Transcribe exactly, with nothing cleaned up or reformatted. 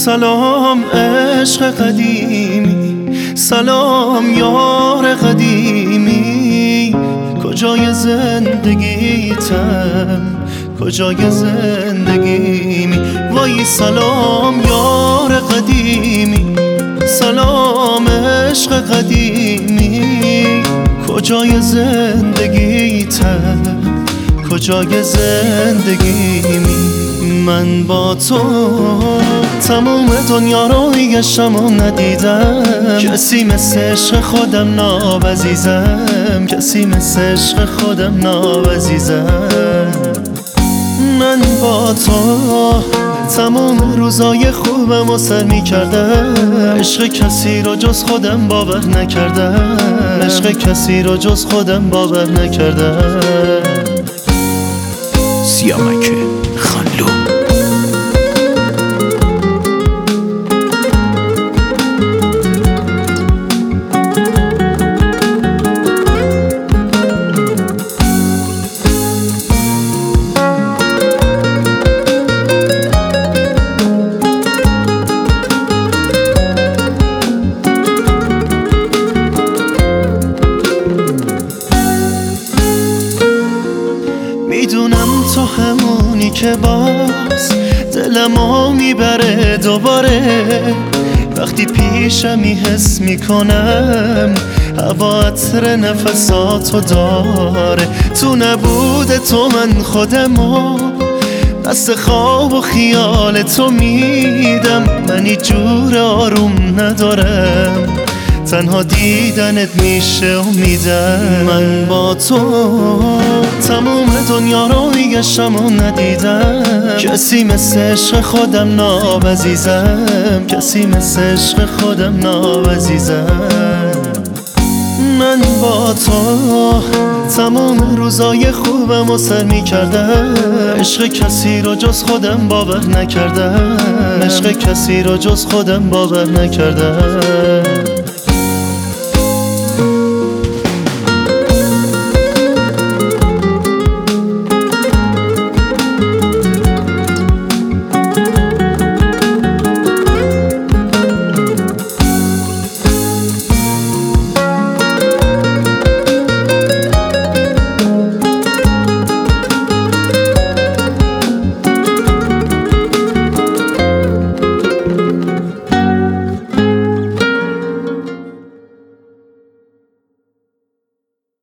سلام عشق قدیمی، سلام یار قدیمی. کجای زندگیتم، کجای زندگیمی. وای سلام یار قدیمی، سلام عشق قدیمی. کجای زندگیتم، کجای زندگیمی. من با تو تموم دنیا رو گشتم و ندیدم، کسی مثل عشق خودم نابزیزم، کسی مثل عشق خودم نابزیزم. من با تو تموم روزای خوبم و سر می کردم، عشق کسی رو جز خودم باور نکردم، عشق کسی رو جز خودم باور نکردم. سیامک خانلو. میدونم تو همونی که باز دلمو میبره دوباره، وقتی پیشمی حس میکنم هوا عطر نفساتو داره. تو نبود تو من خودمو دست خواب و خیال تو میدم، من هیچ جور آروم ندارم، تنها دیدنت میشه امیدم. من با تو تموم دنیا رو میگشتم و ندیدم، کسی مثل عشق خودم نابزیزم، کسی مثل عشق خودم نابزیزم. من با تو تمام روزای خوبم و سر می کردم، عشق کسی رو جز خودم باور نکردم، عشق کسی رو جز خودم باور نکردم.